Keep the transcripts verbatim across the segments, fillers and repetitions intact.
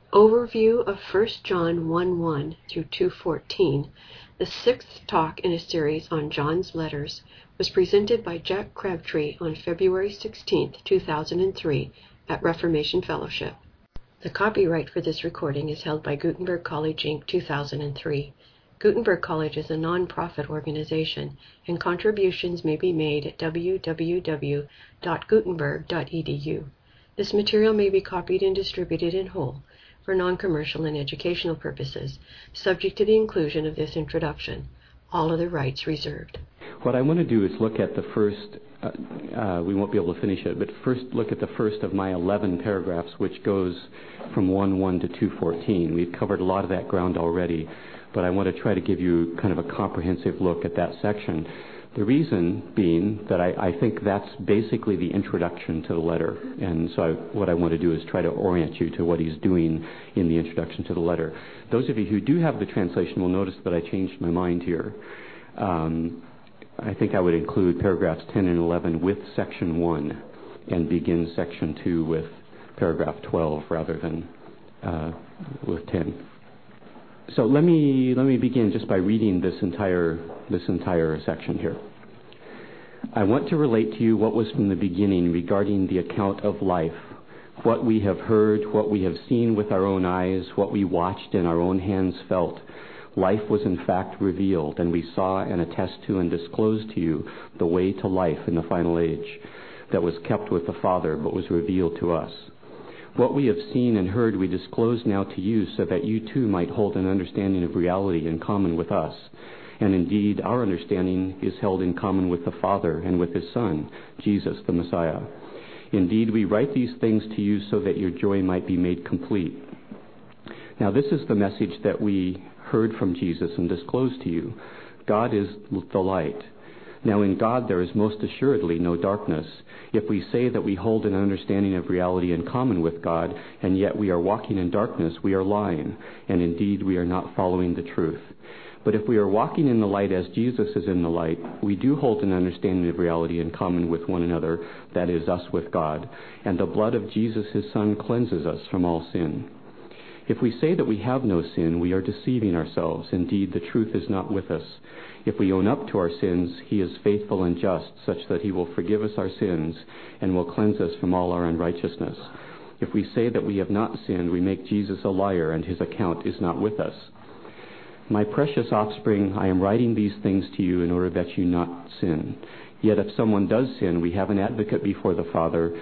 Overview of First John one one through two fourteen, the sixth talk in a series on John's letters, was presented by Jack Crabtree on February sixteenth, two thousand three at Reformation Fellowship. The copyright for this recording is held by Gutenberg College, Incorporated two thousand three. Gutenberg College is a non-profit organization, and contributions may be made at w w w dot gutenberg dot e d u. This material may be copied and distributed in whole for non-commercial and educational purposes, subject to the inclusion of this introduction. All other rights reserved. What I want to do is look at the first, uh, uh, we won't be able to finish it, but first look at the first of my eleven paragraphs, which goes from one one to two fourteen. We've covered a lot of that ground already, but I want to try to give you kind of a comprehensive look at that section. The reason being that I, I think that's basically the introduction to the letter. And so I, what I want to do is try to orient you to what he's doing in the introduction to the letter. Those of you who do have the translation will notice that I changed my mind here. Um, I think I would include paragraphs ten and eleven with section one and begin section two with paragraph twelve rather than uh, with ten. So let me let me begin just by reading this entire this entire section here. I want to relate to you what was from the beginning regarding the account of life, what we have heard, what we have seen with our own eyes, what we watched and our own hands felt. Life was in fact revealed, and we saw and attest to and disclosed to you the way to life in the final age that was kept with the Father but was revealed to us. What we have seen and heard we disclose now to you so that you too might hold an understanding of reality in common with us. And indeed, our understanding is held in common with the Father and with His Son, Jesus the Messiah. Indeed, we write these things to you so that your joy might be made complete. Now, this is the message that we heard from Jesus and disclosed to you. God is the light. Now in God there is most assuredly no darkness. If we say that we hold an understanding of reality in common with God, and yet we are walking in darkness, we are lying, and indeed we are not following the truth. But if we are walking in the light as Jesus is in the light, we do hold an understanding of reality in common with one another, that is, us with God, and the blood of Jesus His Son cleanses us from all sin. If we say that we have no sin, we are deceiving ourselves. Indeed, the truth is not with us. If we own up to our sins, He is faithful and just, such that He will forgive us our sins and will cleanse us from all our unrighteousness. If we say that we have not sinned, we make Jesus a liar, and His account is not with us. My precious offspring, I am writing these things to you in order that you not sin. Yet if someone does sin, we have an advocate before the Father,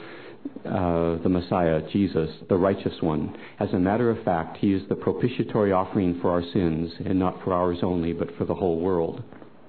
Uh, the Messiah, Jesus, the righteous one. As a matter of fact, He is the propitiatory offering for our sins, and not for ours only, but for the whole world.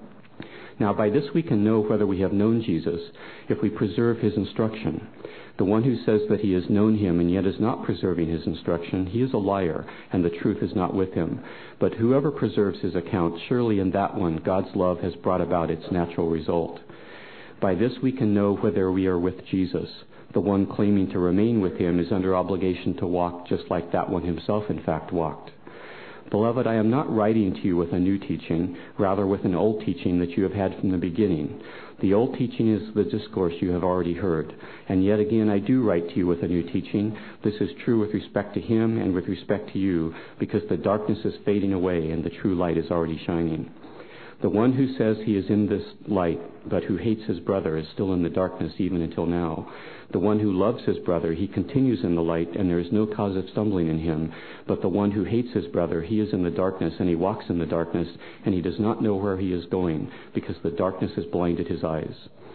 Now by this we can know whether we have known Jesus, if we preserve His instruction. The one who says that he has known Him and yet is not preserving His instruction, he is a liar, and the truth is not with him. But whoever preserves his account, surely in that one God's love has brought about its natural result. By this we can know whether we are with Jesus. The one claiming to remain with Him is under obligation to walk just like that one himself in fact walked. Beloved, I am not writing to you with a new teaching, rather with an old teaching that you have had from the beginning. The old teaching is the discourse you have already heard. And yet again I do write to you with a new teaching. This is true with respect to Him and with respect to you, because the darkness is fading away and the true light is already shining. The one who says he is in this light, but who hates his brother, is still in the darkness even until now. The one who loves his brother, he continues in the light, and there is no cause of stumbling in him. But the one who hates his brother, he is in the darkness, and he walks in the darkness, and he does not know where he is going, because the darkness has blinded his eyes.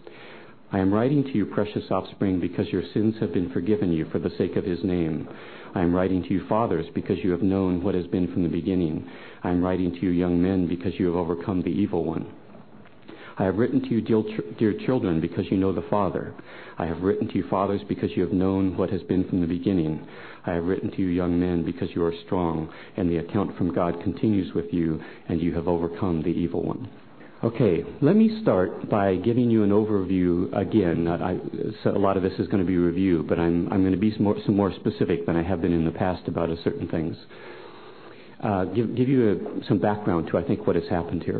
I am writing to you, precious offspring, because your sins have been forgiven you for the sake of His name. I am writing to you, fathers, because you have known what has been from the beginning. I am writing to you, young men, because you have overcome the evil one. I have written to you, dear children, because you know the Father. I have written to you, fathers, because you have known what has been from the beginning. I have written to you, young men, because you are strong, and the account from God continues with you, and you have overcome the evil one. Okay, let me start by giving you an overview again. I, so a lot of this is going to be review, but I'm, I'm going to be some more, some more specific than I have been in the past about a certain things. Uh, give, give you a, some background to, I think, what has happened here.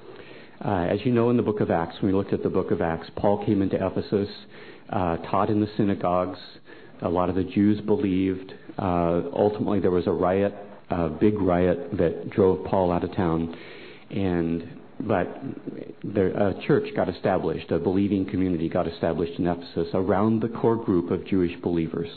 Uh, as you know, in the book of Acts, when we looked at the book of Acts, Paul came into Ephesus, uh, taught in the synagogues, A lot of the Jews believed. Uh, ultimately, there was a riot, a big riot that drove Paul out of town, and but there, a church got established, a believing community got established in Ephesus around the core group of Jewish believers.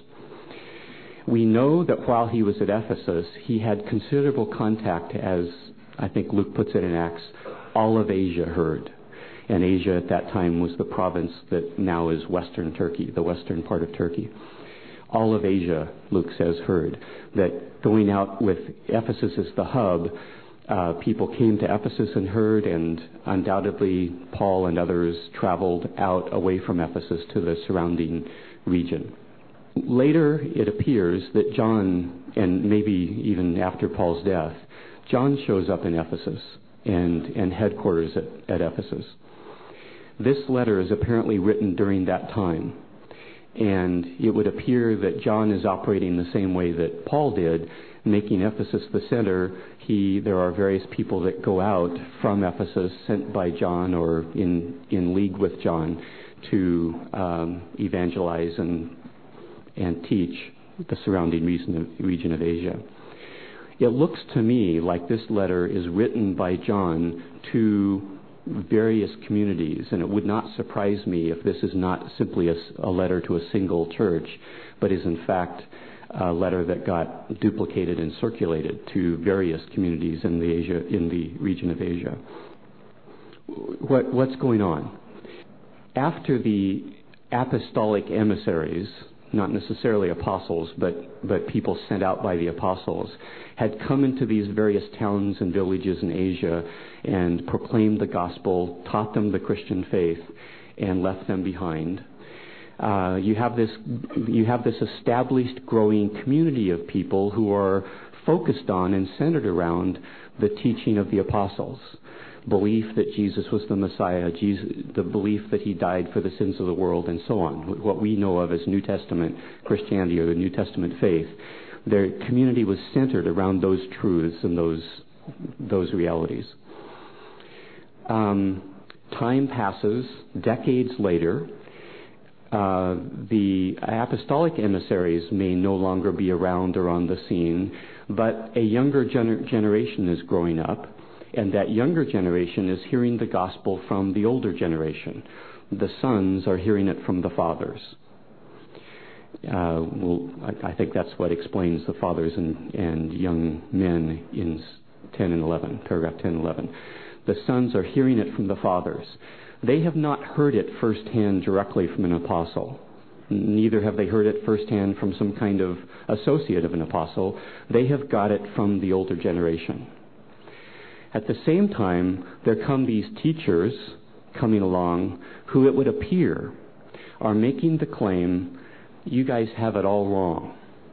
We know that while he was at Ephesus, he had considerable contact, as I think Luke puts it in Acts, all of Asia heard. And Asia at that time was the province that now is Western Turkey, the western part of Turkey. All of Asia, Luke says, heard that going out with Ephesus as the hub, uh, people came to Ephesus and heard, and undoubtedly Paul and others traveled out away from Ephesus to the surrounding region. Later, it appears that John, and maybe even after Paul's death, John shows up in Ephesus and, and headquarters at, at Ephesus. This letter is apparently written during that time. And it would appear that John is operating the same way that Paul did, making Ephesus the center. He, there are various people that go out from Ephesus, sent by John or in, in league with John, to um, evangelize and, and teach the surrounding region of, region of Asia. It looks to me like this letter is written by John to various communities, and it would not surprise me if this is not simply a, a letter to a single church, but is in fact a letter that got duplicated and circulated to various communities in the Asia, in the region of Asia. What, what's going on? After the apostolic emissaries, not necessarily apostles, but, but people sent out by the apostles, had come into these various towns and villages in Asia and proclaimed the gospel, taught them the Christian faith, and left them behind. Uh, you have this, you have this established, growing community of people who are focused on and centered around the teaching of the apostles. Belief that Jesus was the Messiah, Jesus, the belief that he died for the sins of the world, and so on. What we know of as New Testament Christianity or the New Testament faith. Their community was centered around those truths and those those realities. Um, time passes. Decades later, uh, the apostolic emissaries may no longer be around or on the scene, but a younger gener- generation is growing up. And that younger generation is hearing the gospel from the older generation. The sons are hearing it from the fathers. Uh, well, I, I think that's what explains the fathers and, and young men in ten and eleven, paragraph ten and eleven. The sons are hearing it from the fathers. They have not heard it firsthand directly from an apostle. Neither have they heard it firsthand from some kind of associate of an apostle. They have got it from the older generation. At the same time, there come these teachers coming along who, it would appear, are making the claim, you guys have it all wrong.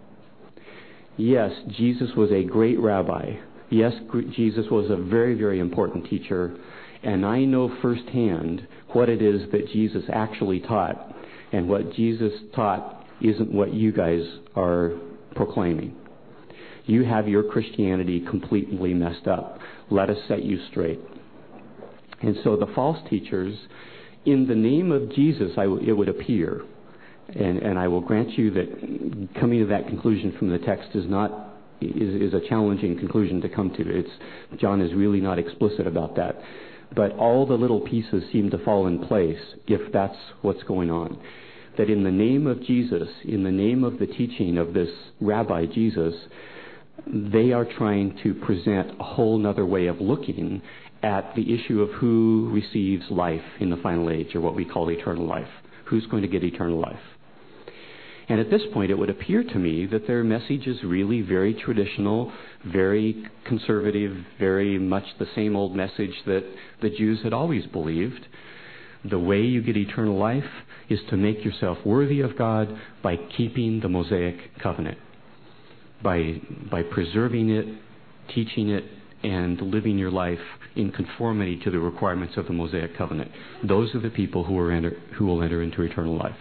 Yes, Jesus was a great rabbi. Yes, Jesus was a very, very important teacher. And I know firsthand what it is that Jesus actually taught. And what Jesus taught isn't what you guys are proclaiming. You have your Christianity completely messed up. Let us set you straight. And so the false teachers, in the name of Jesus, I w- it would appear, and, and I will grant you that coming to that conclusion from the text is not is, is a challenging conclusion to come to. It's John is really not explicit about that. But all the little pieces seem to fall in place if that's what's going on. That in the name of Jesus, in the name of the teaching of this Rabbi Jesus, they are trying to present a whole nother way of looking at the issue of who receives life in the final age, or what we call eternal life. Who's going to get eternal life? And at this point, it would appear to me that their message is really very traditional, very conservative, very much the same old message that the Jews had always believed. The way you get eternal life is to make yourself worthy of God by keeping the Mosaic covenant. By, by preserving it, teaching it, and living your life in conformity to the requirements of the Mosaic covenant. Those are the people who, are enter, who will enter into eternal life.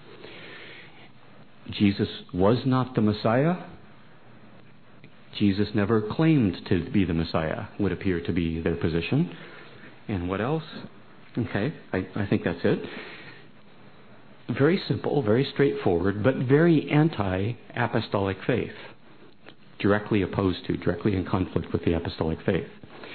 Jesus was not the Messiah. Jesus never claimed to be the Messiah, would appear to be their position. And what else? Okay, I, I think that's it. very simple, very straightforward, but very anti-apostolic faith, directly opposed to, directly in conflict with the apostolic faith.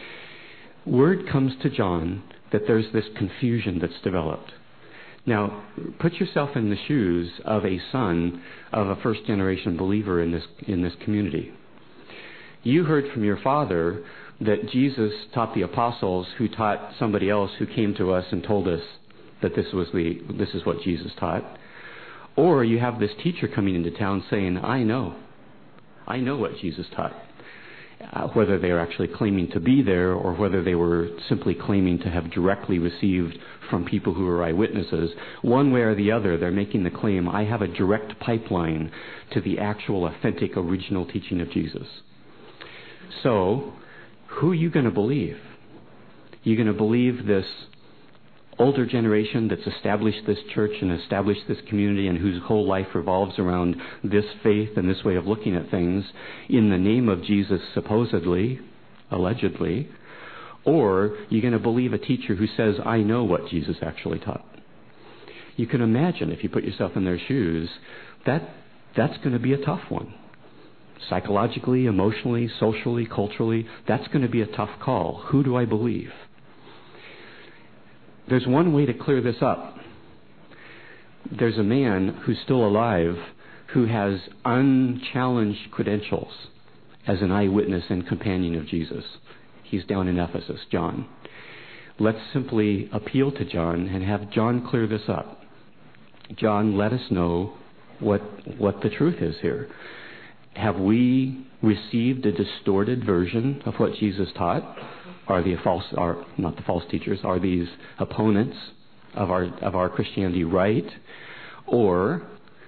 Word comes to John that there's this confusion that's developed. Now, put yourself in the shoes of a son of a first-generation believer in this in this community. You heard from your father that Jesus taught the apostles, who taught somebody else who came to us and told us that this was the this is what Jesus taught. Or you have this teacher coming into town saying, I know. I know what Jesus taught. Uh, whether they are actually claiming to be there or whether they were simply claiming to have directly received from people who were eyewitnesses, one way or the other, they're making the claim, I have a direct pipeline to the actual, authentic, original teaching of Jesus. So, who are you going to believe? You're going to believe this older generation that's established this church and established this community and whose whole life revolves around this faith and this way of looking at things in the name of Jesus, supposedly, allegedly, or you're going to believe a teacher who says, I know what Jesus actually taught. You can imagine, if you put yourself in their shoes, that that's going to be a tough one. Psychologically, emotionally, socially, culturally, that's going to be a tough call. Who do I believe? There's one way to clear this up. There's a man who's still alive who has unchallenged credentials as an eyewitness and companion of Jesus. He's down in Ephesus, John. Let's simply appeal to John and have John clear this up. John, let us know what what the truth is here. Have we received a distorted version of what Jesus taught? Are the false, are not the false teachers, are these opponents of our of our Christianity right? Or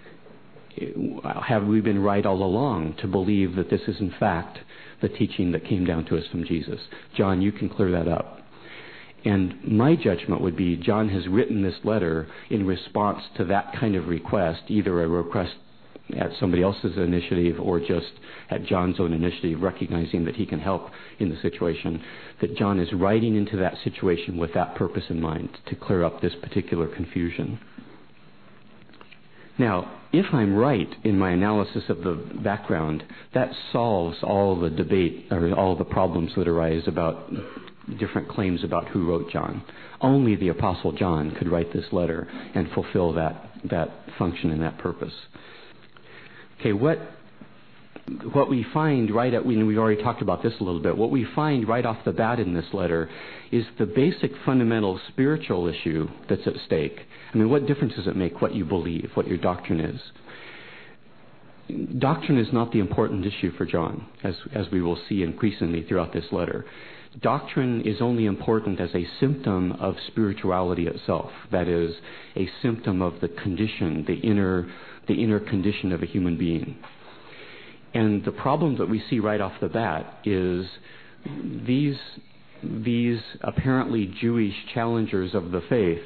have we been right all along to believe that this is in fact the teaching that came down to us from Jesus? John, you can clear that up. And my judgment would be John has written this letter in response to that kind of request, either a request at somebody else's initiative or just at John's own initiative, recognizing that he can help in the situation, that John is writing into that situation with that purpose in mind, to clear up this particular confusion. Now, if I'm right in my analysis of the background, that solves all the debate or all the problems that arise about different claims about who wrote John. Only the Apostle John could write this letter and fulfill that, that function and that purpose. Okay, what what we find right at, we, we've already talked about this a little bit, what we find right off the bat in this letter is the basic fundamental spiritual issue that's at stake. I mean, what difference does it make what you believe, what your doctrine is? Doctrine is not the important issue for John, as, as we will see increasingly throughout this letter. Doctrine is only important as a symptom of spirituality itself. That is, a symptom of the condition, the inner the inner condition of a human being. And the problem that we see right off the bat is these these apparently Jewish challengers of the faith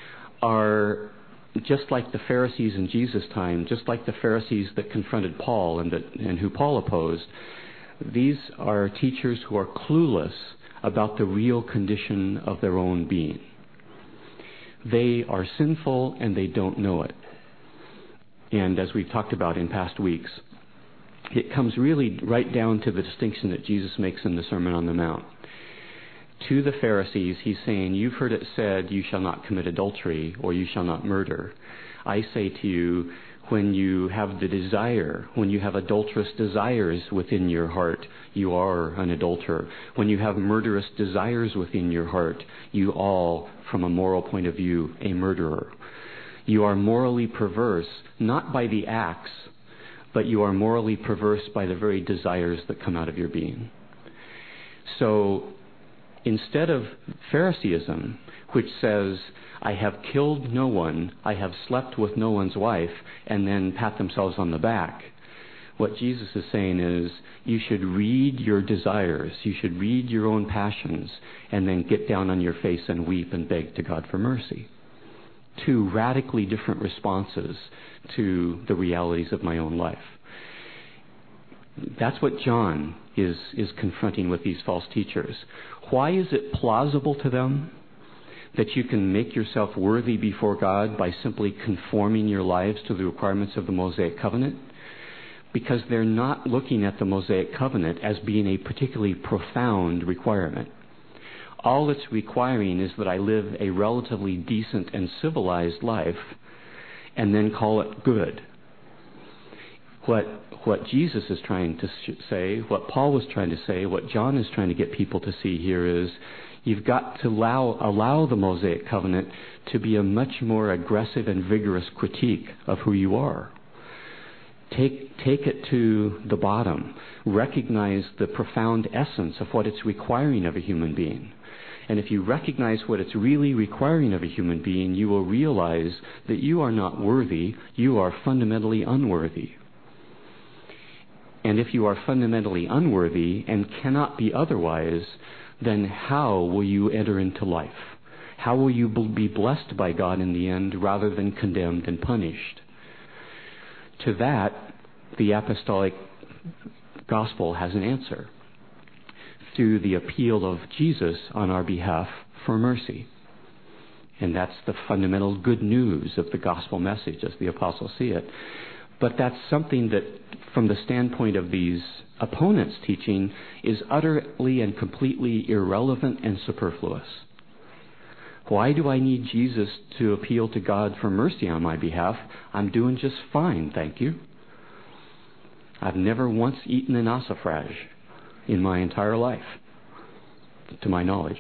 are just like the Pharisees in Jesus' time, just like the Pharisees that confronted Paul and that and who Paul opposed. These are teachers who are clueless about the real condition of their own being. They are sinful and they don't know it. And as we've talked about in past weeks, it comes really right down to the distinction that Jesus makes in the Sermon on the Mount. To the Pharisees, he's saying, you've heard it said, you shall not commit adultery, or you shall not murder. I say to you, when you have the desire, when you have adulterous desires within your heart, you are an adulterer. When you have murderous desires within your heart, you are, from a moral point of view, a murderer. You are morally perverse, not by the acts, but you are morally perverse by the very desires that come out of your being. So, instead of Phariseeism, which says, I have killed no one, I have slept with no one's wife, and then pat themselves on the back, what Jesus is saying is, you should read your desires, you should read your own passions, and then get down on your face and weep and beg to God for mercy. Two radically different responses to the realities of my own life. That's what John is, is confronting with these false teachers. Why is it plausible to them that you can make yourself worthy before God by simply conforming your lives to the requirements of the Mosaic covenant, because they're not looking at the Mosaic covenant as being a particularly profound requirement. All it's requiring is that I live a relatively decent and civilized life and then call it good. What what Jesus is trying to say, what Paul was trying to say, what John is trying to get people to see here is you've got to allow, allow the Mosaic covenant to be a much more aggressive and vigorous critique of who you are. Take, take it to the bottom. Recognize the profound essence of what it's requiring of a human being. And if you recognize what it's really requiring of a human being, you will realize that you are not worthy, you are fundamentally unworthy. And if you are fundamentally unworthy and cannot be otherwise, then how will you enter into life? How will you be blessed by God in the end rather than condemned and punished? To that, the apostolic gospel has an answer through the appeal of Jesus on our behalf for mercy. And that's the fundamental good news of the gospel message as the apostles see it. But that's something that, from the standpoint of these opponents' teaching, is utterly and completely irrelevant and superfluous. Why do I need Jesus to appeal to God for mercy on my behalf? I'm doing just fine, thank you. I've never once eaten an ossifrage in my entire life, to my knowledge.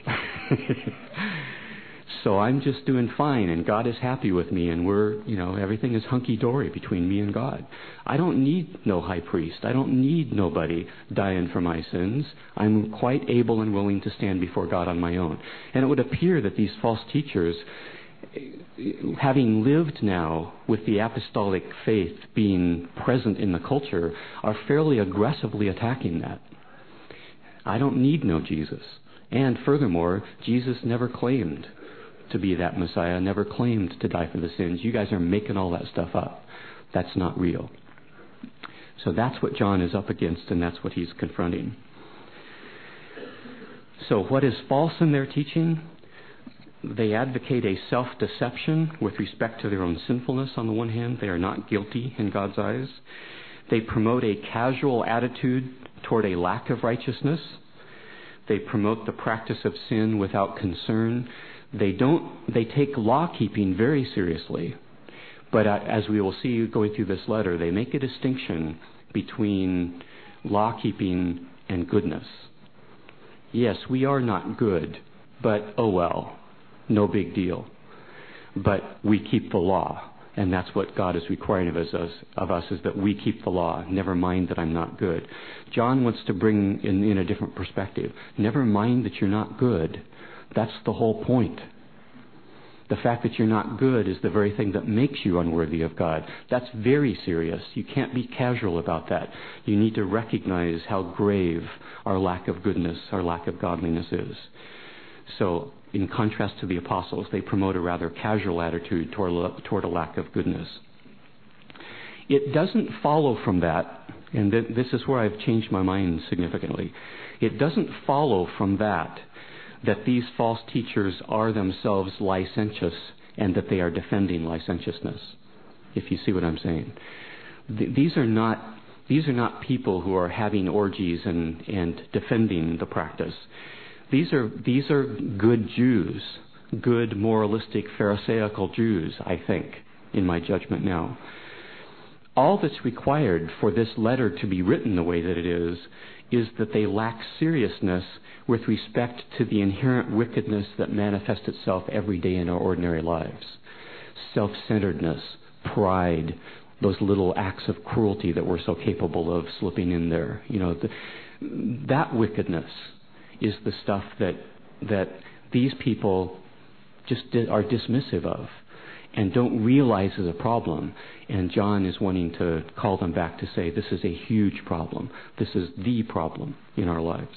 So I'm just doing fine, and God is happy with me, and we're, you know, everything is hunky-dory between me and God. I don't need no high priest. I don't need nobody dying for my sins. I'm quite able and willing to stand before God on my own. And it would appear that these false teachers, having lived now with the apostolic faith being present in the culture, are fairly aggressively attacking that. I don't need no Jesus. And furthermore, Jesus never claimed to be that Messiah, never claimed to die for the sins. You guys are making all that stuff up. That's not real. So that's what John is up against, and that's what he's confronting. So what is false in their teaching? They advocate a self-deception with respect to their own sinfulness on the one hand. They are not guilty in God's eyes. They promote a casual attitude toward a lack of righteousness. They promote the practice of sin without concern. They don't. They take law-keeping very seriously. But uh, as we will see going through this letter, they make a distinction between law-keeping and goodness. Yes, we are not good, but oh well, no big deal. But we keep the law, and that's what God is requiring of us, of us is that we keep the law. Never mind that I'm not good. John wants to bring in, in a different perspective. Never mind that you're not good. That's the whole point. The fact that you're not good is the very thing that makes you unworthy of God. That's very serious. You can't be casual about that. You need to recognize how grave our lack of goodness, our lack of godliness is. So, in contrast to the apostles, they promote a rather casual attitude toward, toward a lack of goodness. It doesn't follow from that, and th- this is where I've changed my mind significantly. It doesn't follow from that that these false teachers are themselves licentious and that they are defending licentiousness, if you see what I'm saying. Th- these are not these are not people who are having orgies and, and defending the practice. These are these are good Jews, good moralistic Pharisaical Jews, I think, in my judgment now. All that's required for this letter to be written the way that it is is that they lack seriousness with respect to the inherent wickedness that manifests itself every day in our ordinary lives. Self-centeredness, pride, those little acts of cruelty that we're so capable of slipping in there. You know, the, that wickedness is the stuff that that these people just di- are dismissive of and don't realize is a problem. And John is wanting to call them back to say this is a huge problem. This is the problem in our lives.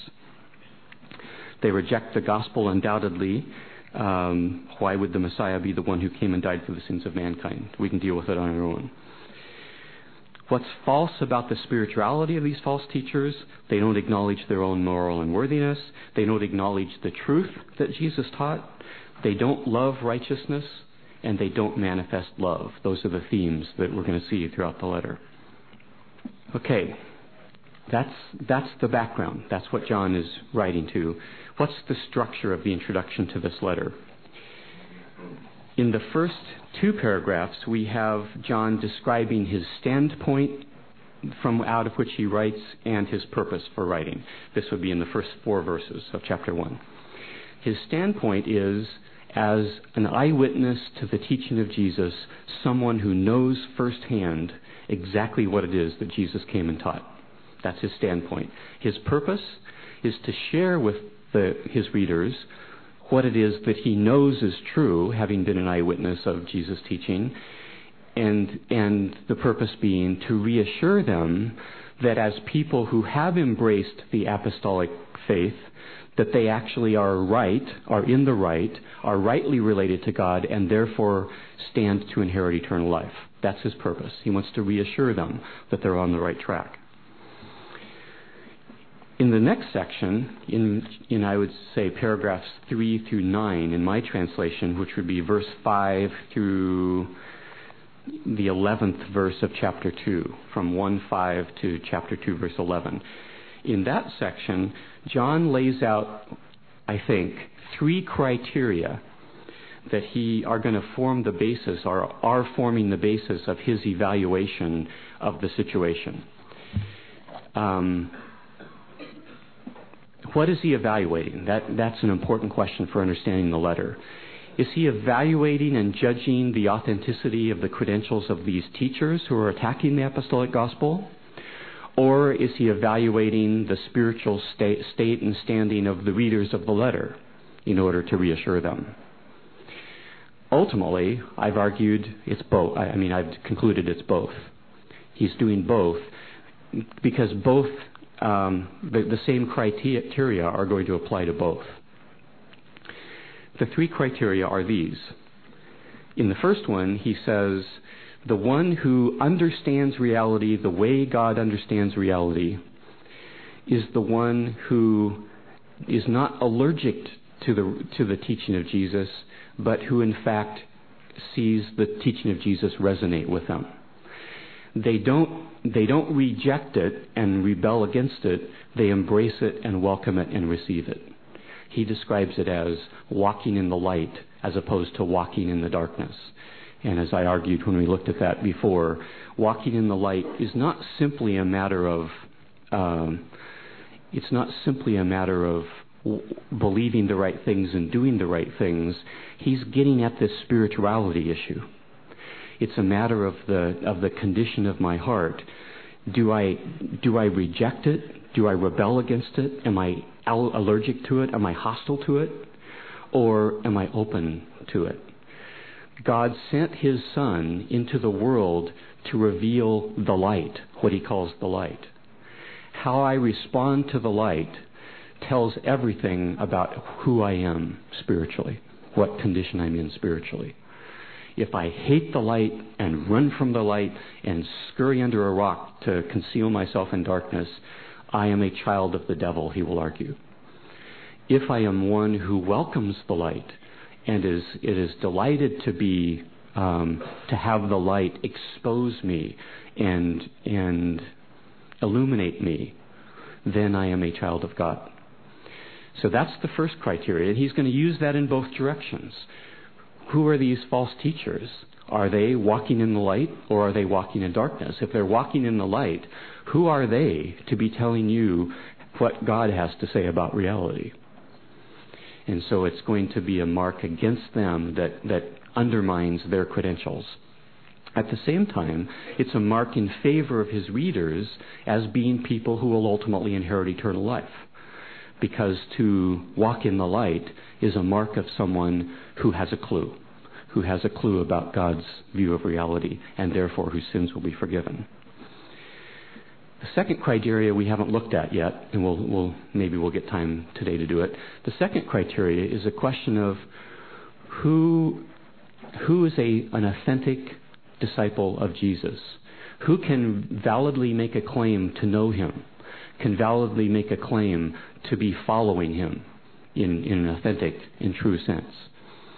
They reject the gospel undoubtedly. Um, why would the Messiah be the one who came and died for the sins of mankind? We can deal with it on our own. What's false about the spirituality of these false teachers? They don't acknowledge their own moral unworthiness. They don't acknowledge the truth that Jesus taught. They don't love righteousness, and they don't manifest love. Those are the themes that we're going to see throughout the letter. Okay, that's that's the background. That's what John is writing to. What's the structure of the introduction to this letter? In the first two paragraphs, we have John describing his standpoint from out of which he writes and his purpose for writing. This would be in the first four verses of chapter one. His standpoint is, as an eyewitness to the teaching of Jesus, someone who knows firsthand exactly what it is that Jesus came and taught. That's his standpoint. His purpose is to share with the, his readers what it is that he knows is true, having been an eyewitness of Jesus' teaching, and, and the purpose being to reassure them that as people who have embraced the apostolic faith, that they actually are right, are in the right, are rightly related to God, and therefore stand to inherit eternal life. That's his purpose. He wants to reassure them that they're on the right track. In the next section, in, in I would say paragraphs three through nine in my translation, which would be verse five through the eleventh verse of chapter two, from one five to chapter two, verse eleven. In that section, John lays out, I think, three criteria that he are going to form the basis, or are forming the basis of his evaluation of the situation. Um, what is he evaluating? That, that's an important question for understanding the letter. Is he evaluating and judging the authenticity of the credentials of these teachers who are attacking the apostolic gospel? Or is he evaluating the spiritual state, state and standing of the readers of the letter in order to reassure them? Ultimately, I've argued it's both. I mean, I've concluded it's both. He's doing both because both, um, the, the same criteria are going to apply to both. The three criteria are these. In the first one, he says, the one who understands reality the way God understands reality is the one who is not allergic to the to the teaching of Jesus, but who in fact sees the teaching of Jesus resonate with them. They don't they don't reject it and rebel against it. They embrace it and welcome it and receive it. He describes it as walking in the light as opposed to walking in the darkness. And as I argued when we looked at that before, walking in the light is not simply a matter of, um, it's not simply a matter of w- believing the right things and doing the right things. He's getting at this spirituality issue. It's a matter of the of the condition of my heart. Do I do I reject it? Do I rebel against it? Am I al- allergic to it? Am I hostile to it? Or am I open to it? God sent his Son into the world to reveal the light, what he calls the light. How I respond to the light tells everything about who I am spiritually, what condition I'm in spiritually. If I hate the light and run from the light and scurry under a rock to conceal myself in darkness, I am a child of the devil, he will argue. If I am one who welcomes the light and is it is delighted to be um, to have the light expose me and and illuminate me, then I am a child of God. So that's the first criteria, and he's going to use that in both directions. Who are these false teachers? Are they walking in the light, or are they walking in darkness? If they're walking in the light, who are they to be telling you what God has to say about reality? And so it's going to be a mark against them that, that undermines their credentials. At the same time, it's a mark in favor of his readers as being people who will ultimately inherit eternal life. Because to walk in the light is a mark of someone who has a clue, who has a clue about God's view of reality, and therefore whose sins will be forgiven. The second criteria we haven't looked at yet, and we'll, we'll maybe we'll get time today to do it. The second criteria is a question of who who is a an authentic disciple of Jesus, who can validly make a claim to know him, can validly make a claim to be following him in, in an authentic and true sense.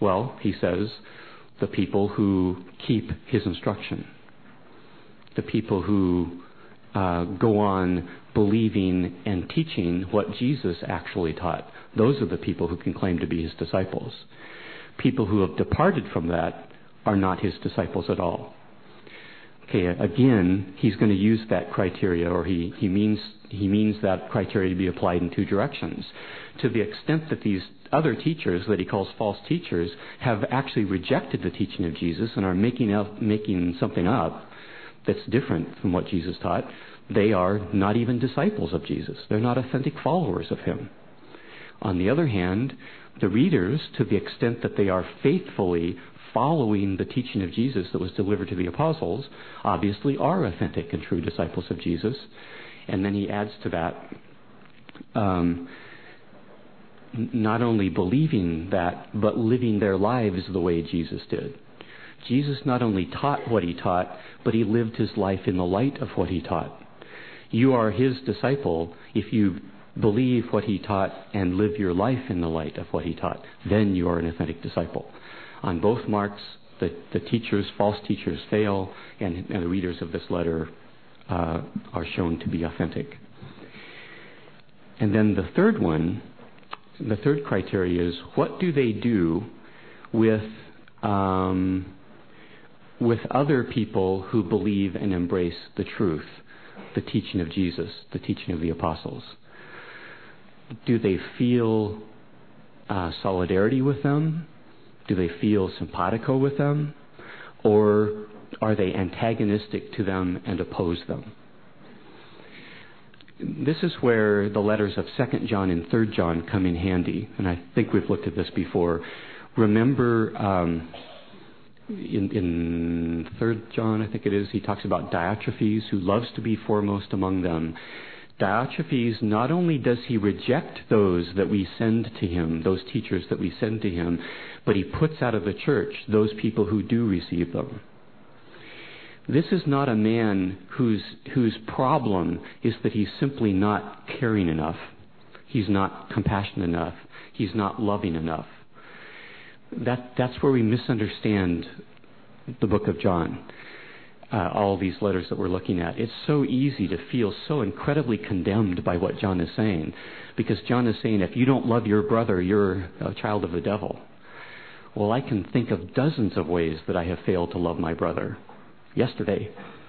Well, he says, the people who keep his instruction, the people who uh, go on believing and teaching what Jesus actually taught. Those are the people who can claim to be his disciples. People who have departed from that are not his disciples at all. Okay, again, he's going to use that criteria, or he, he means he means that criteria to be applied in two directions. To the extent that these other teachers that he calls false teachers have actually rejected the teaching of Jesus and are making up, making something up that's different from what Jesus taught, they are not even disciples of Jesus. They're not authentic followers of him. On the other hand, the readers, to the extent that they are faithfully following the teaching of Jesus that was delivered to the apostles, obviously are authentic and true disciples of Jesus. And then he adds to that, um, not only believing that, but living their lives the way Jesus did. Jesus not only taught what he taught, but he lived his life in the light of what he taught. You are his disciple if you believe what he taught and live your life in the light of what he taught. Then you are an authentic disciple. On both marks, the, the teachers, false teachers fail, and, and the readers of this letter uh, are shown to be authentic. And then the third one, the third criteria is, what do they do with um, with other people who believe and embrace the truth, the teaching of Jesus, the teaching of the apostles? Do they feel uh, solidarity with them? Do they feel simpatico with them? Or are they antagonistic to them and oppose them? This is where the letters of Second John and Third John come in handy, and I think we've looked at this before. Remember, um, in, in Third John, I think it is, he talks about Diotrephes, who loves to be foremost among them. Diotrephes, not only does he reject those that we send to him, those teachers that we send to him, but he puts out of the church those people who do receive them. This is not a man whose whose problem is that he's simply not caring enough. He's not compassionate enough. He's not loving enough. That that's where we misunderstand the book of John. Uh, all these letters that we're looking at. It's so easy to feel so incredibly condemned by what John is saying, because John is saying, if you don't love your brother, you're a child of the devil. Well, I can think of dozens of ways that I have failed to love my brother. Yesterday.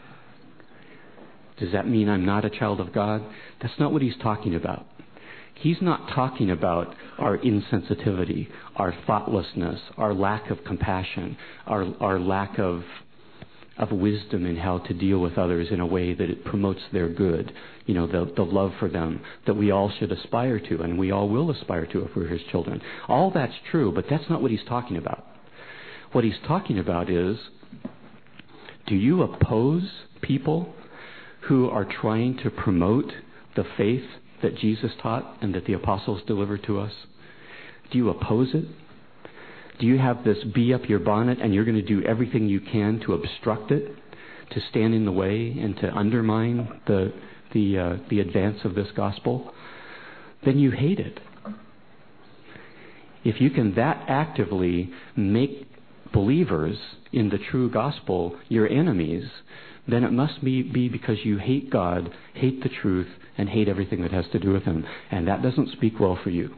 Does that mean I'm not a child of God? That's not what he's talking about. He's not talking about our insensitivity, our thoughtlessness, our lack of compassion, our our lack of of wisdom in how to deal with others in a way that it promotes their good, you know, the, the love for them that we all should aspire to, and we all will aspire to if we're his children. All that's true, but that's not what he's talking about. What he's talking about is, do you oppose people who are trying to promote the faith that Jesus taught and that the apostles delivered to us? Do you oppose it? Do you have this bee up your bonnet and you're going to do everything you can to obstruct it, to stand in the way and to undermine the the uh, the advance of this gospel? Then you hate it. If you can that actively make believers in the true gospel your enemies, then it must be, be because you hate God, hate the truth, and hate everything that has to do with him. And that doesn't speak well for you.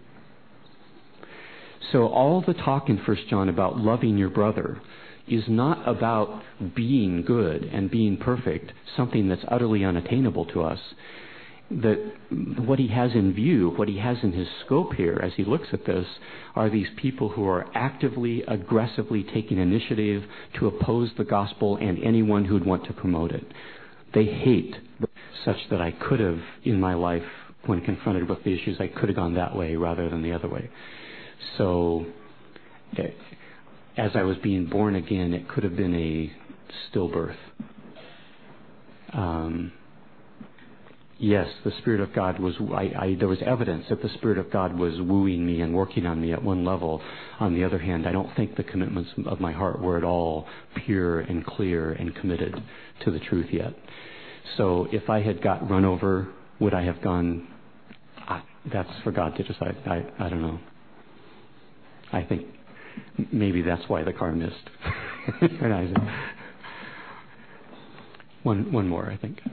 So all the talk in First John about loving your brother is not about being good and being perfect, something that's utterly unattainable to us. That what he has in view, what he has in his scope here as he looks at this, are these people who are actively, aggressively taking initiative to oppose the gospel and anyone who'd want to promote it. They hate such that I could have, in my life, when confronted with the issues, I could have gone that way rather than the other way. So, as I was being born again, it could have been a stillbirth. Um, yes, the Spirit of God was, I, I, there was evidence that the Spirit of God was wooing me and working on me at one level. On the other hand, I don't think the commitments of my heart were at all pure and clear and committed to the truth yet. So if I had got run over, would I have gone, I, that's for God to decide. I, I don't know. I think maybe that's why the car missed. one, one more, I think.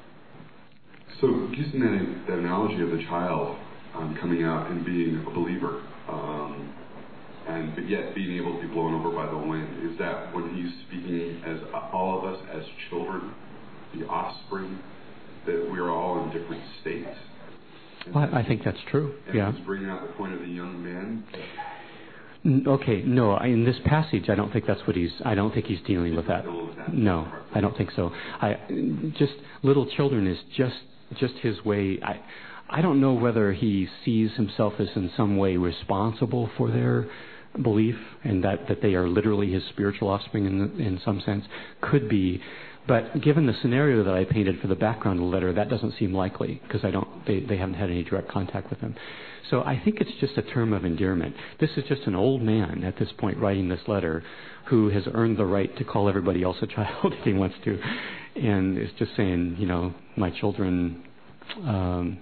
So using that, that analogy of the child um, coming out and being a believer, um, and but yet being able to be blown over by the wind, is that when he's speaking as all of us as children, the offspring, that we're all in different states? Well, I think that's true. And yeah. he's bringing out the point of the young man. Okay, no, I, in this passage, I don't think that's what he's, I don't think he's dealing with that. No, I don't think so. I, just, little children is just, just his way. I, I don't know whether he sees himself as in some way responsible for their belief and that, that they are literally his spiritual offspring in, in some sense. Could be. But given the scenario that I painted for the background of the letter, that doesn't seem likely because I don't. They, they haven't had any direct contact with him. So I think it's just a term of endearment. This is just an old man at this point writing this letter who has earned the right to call everybody else a child if he wants to, and is just saying, you know, my children, um,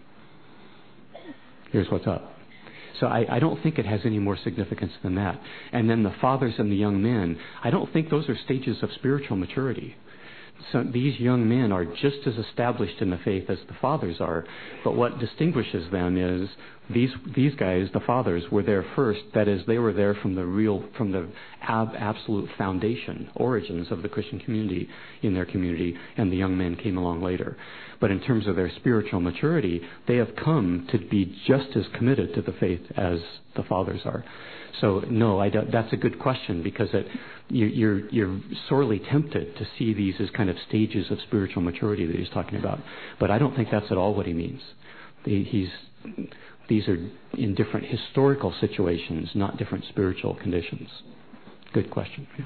here's what's up. So I, I don't think it has any more significance than that. And then the fathers and the young men, I don't think those are stages of spiritual maturity. So these young men are just as established in the faith as the fathers are, but what distinguishes them is these these guys, the fathers, were there first. That is, they were there from the real, from the ab- absolute foundation, origins of the Christian community in their community, and the young men came along later. But in terms of their spiritual maturity, they have come to be just as committed to the faith as the fathers are. So no, I don't, that's a good question because it, you, you're you're sorely tempted to see these as kind of stages of spiritual maturity that he's talking about. But I don't think that's at all what he means. He, he's these are in different historical situations, not different spiritual conditions. Good question. Yeah.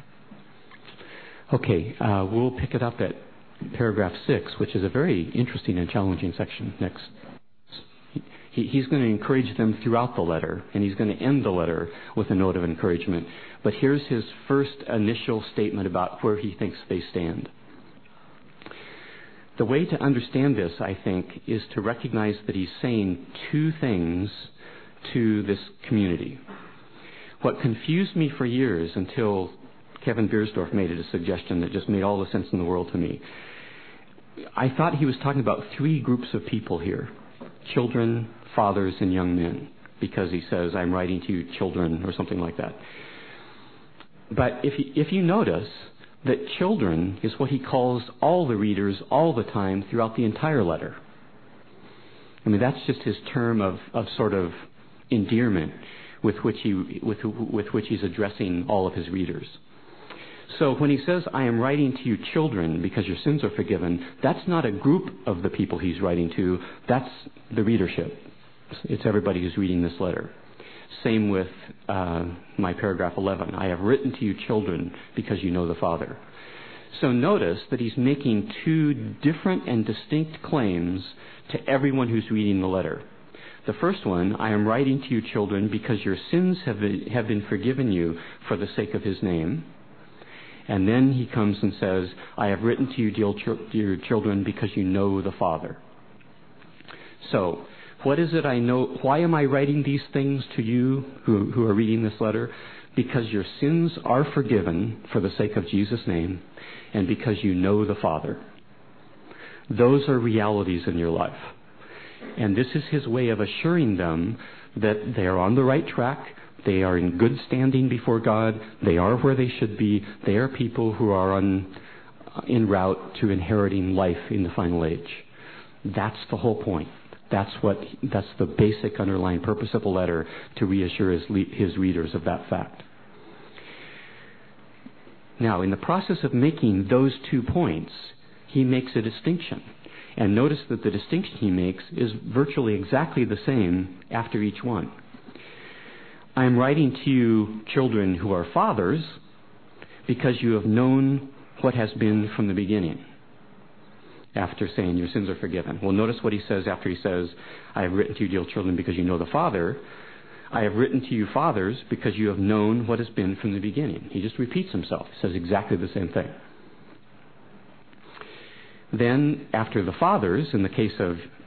Okay, uh, we'll pick it up at paragraph six, which is a very interesting and challenging section next. He, he's going to encourage them throughout the letter, and he's going to end the letter with a note of encouragement. But here's his first initial statement about where he thinks they stand. The way to understand this, I think, is to recognize that he's saying two things to this community. What confused me for years until Kevin Beiersdorf made it a suggestion that just made all the sense in the world to me. I thought he was talking about three groups of people here. Children, fathers, and young men. Because he says, I'm writing to you children, or something like that. But if you, if you notice that children is what he calls all the readers all the time throughout the entire letter. I mean, that's just his term of, of sort of endearment with which he with with which he's addressing all of his readers. So when he says, I am writing to you children because your sins are forgiven, that's not a group of the people he's writing to. That's the readership. It's everybody who's reading this letter. Same with uh, my paragraph eleven. I have written to you children because you know the Father. So notice that he's making two different and distinct claims to everyone who's reading the letter. The first one, I am writing to you children because your sins have been, have been forgiven you for the sake of his name. And then he comes and says, I have written to you, dear children, because you know the Father. So, what is it I know? Why am I writing these things to you who, who are reading this letter? Because your sins are forgiven for the sake of Jesus' name, and because you know the Father. Those are realities in your life. And this is his way of assuring them that they are on the right track. They are in good standing before God. They are where they should be. They are people who are on, en route to inheriting life in the final age. That's the whole point. That's what. That's the basic underlying purpose of the letter, to reassure his, his readers of that fact. Now, in the process of making those two points, he makes a distinction. And notice that the distinction he makes is virtually exactly the same after each one. I am writing to you, children who are fathers, because you have known what has been from the beginning. After saying your sins are forgiven. Well, notice what he says after he says, I have written to you, dear children, because you know the Father. I have written to you, fathers, because you have known what has been from the beginning. He just repeats himself. He says exactly the same thing. Then, after the fathers, in the case of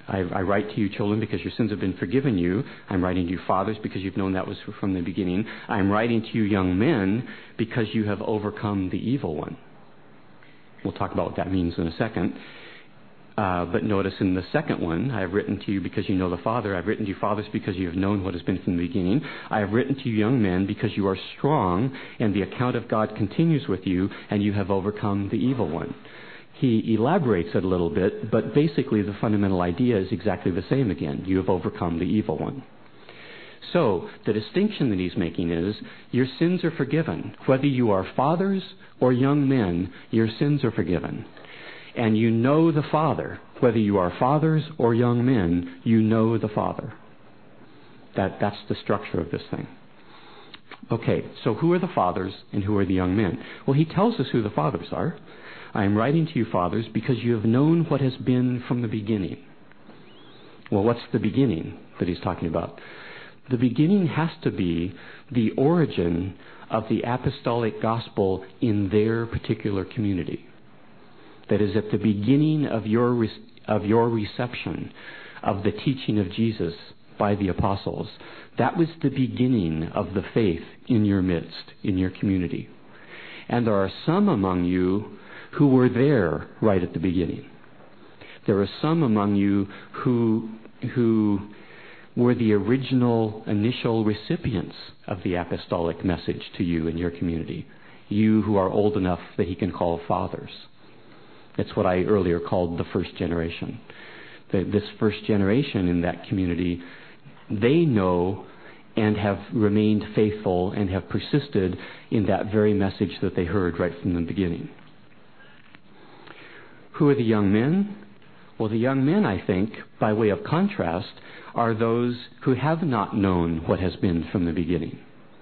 I, I write to you, children, because your sins have been forgiven you. I'm writing to you, fathers, because you've known that was from the beginning. I'm writing to you, young men, because you have overcome the evil one. We'll talk about what that means in a second. Uh, but notice in the second one, I have written to you because you know the Father. I've written to you, fathers, because you have known what has been from the beginning. I have written to you, young men, because you are strong, and the account of God continues with you, and you have overcome the evil one. He elaborates it a little bit, but basically the fundamental idea is exactly the same again. You have overcome the evil one. So, the distinction that he's making is, your sins are forgiven. Whether you are fathers or young men, your sins are forgiven. And you know the Father. Whether you are fathers or young men, you know the Father. That, that's the structure of this thing. Okay, so who are the fathers and who are the young men? Well, he tells us who the fathers are. I am writing to you, fathers, because you have known what has been from the beginning. Well, what's the beginning that he's talking about? The beginning has to be the origin of the apostolic gospel in their particular community. That is, at the beginning of your re- of your reception of the teaching of Jesus by the apostles, that was the beginning of the faith in your midst, in your community. And there are some among you who were there right at the beginning. There are some among you who who were the original initial recipients of the apostolic message to you in your community. You who are old enough that he can call fathers. That's what I earlier called the first generation. The, this first generation in that community, they know and have remained faithful and have persisted in that very message that they heard right from the beginning. Who are the young men? Well, the young men, I think, by way of contrast, are those who have not known what has been from the beginning.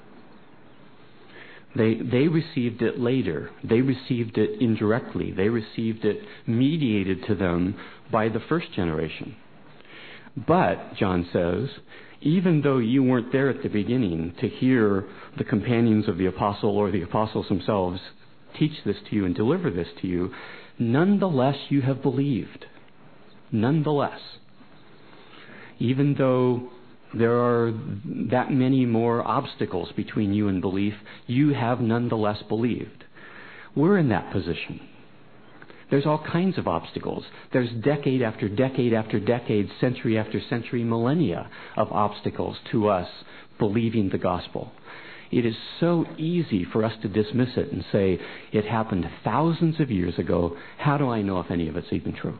They, they received it later. They received it indirectly. They received it mediated to them by the first generation. But, John says, even though you weren't there at the beginning to hear the companions of the apostle or the apostles themselves teach this to you and deliver this to you, nonetheless you have believed. Nonetheless. Even though there are that many more obstacles between you and belief, you have nonetheless believed. We're in that position. There's all kinds of obstacles. There's decade after decade after decade, century after century, millennia of obstacles to us believing the gospel. It is so easy for us to dismiss it and say, it happened thousands of years ago. How do I know if any of it's even true?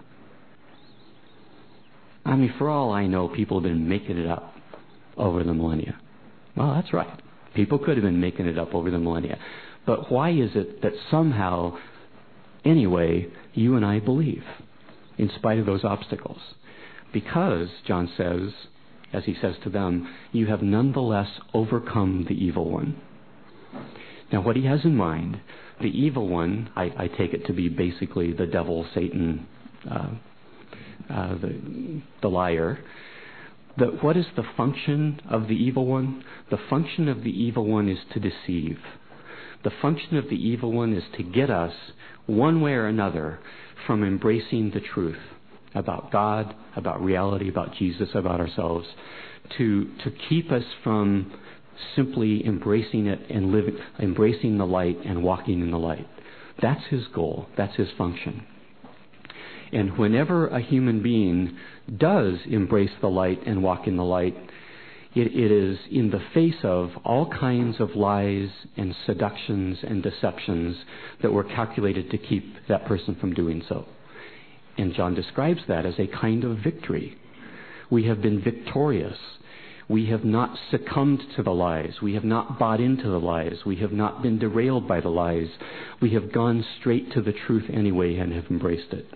I mean, for all I know, people have been making it up over the millennia. Well, that's right. People could have been making it up over the millennia. But why is it that somehow, anyway, you and I believe, in spite of those obstacles? Because, John says, as he says to them, you have nonetheless overcome the evil one. Now, what he has in mind, the evil one, I, I take it to be basically the devil, Satan, uh, uh, the, the liar. The, what is the function of the evil one? The function of the evil one is to deceive. The function of the evil one is to get us, one way or another, from embracing the truth about God, about reality, about Jesus, about ourselves, to to keep us from simply embracing it and living, embracing the light and walking in the light. That's his goal. That's his function. And whenever a human being does embrace the light and walk in the light, it, it is in the face of all kinds of lies and seductions and deceptions that were calculated to keep that person from doing so. And John describes that as a kind of victory. We have been victorious. We have not succumbed to the lies. We have not bought into the lies. We have not been derailed by the lies. We have gone straight to the truth anyway and have embraced it.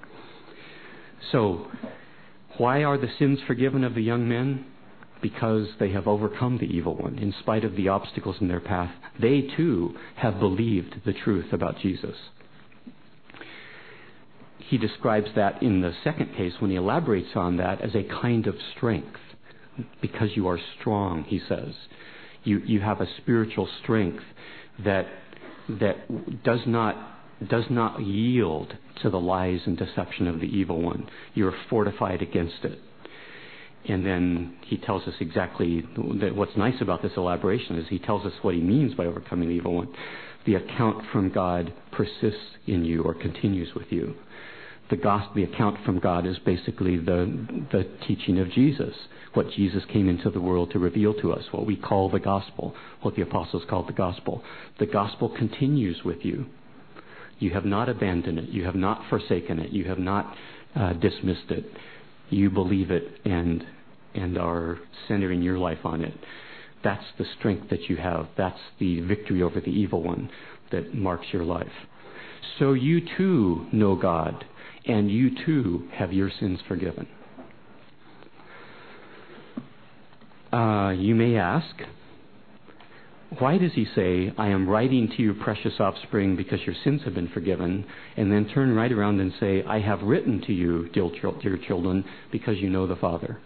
So, why are the sins forgiven of the young men? Because they have overcome the evil one. In spite of the obstacles in their path, they too have believed the truth about Jesus. He describes that in the second case, when he elaborates on that, as a kind of strength. Because you are strong, he says. You, you have a spiritual strength that, that does not does not yield to the lies and deception of the evil one. You're fortified against it. And then he tells us exactly that what's nice about this elaboration is he tells us what he means by overcoming the evil one. The account from God persists in you or continues with you. The gospel, the account from God is basically the the teaching of Jesus, what Jesus came into the world to reveal to us, what we call the gospel, what the apostles called the gospel. The gospel continues with you. You have not abandoned it. You have not forsaken it. You have not uh, dismissed it. You believe it and and are centering your life on it. That's the strength that you have. That's the victory over the evil one that marks your life. So you too know God, and you too have your sins forgiven. Uh, you may ask, why does he say, I am writing to you, precious offspring, because your sins have been forgiven, and then turn right around and say, I have written to you, dear, dear children, because you know the Father?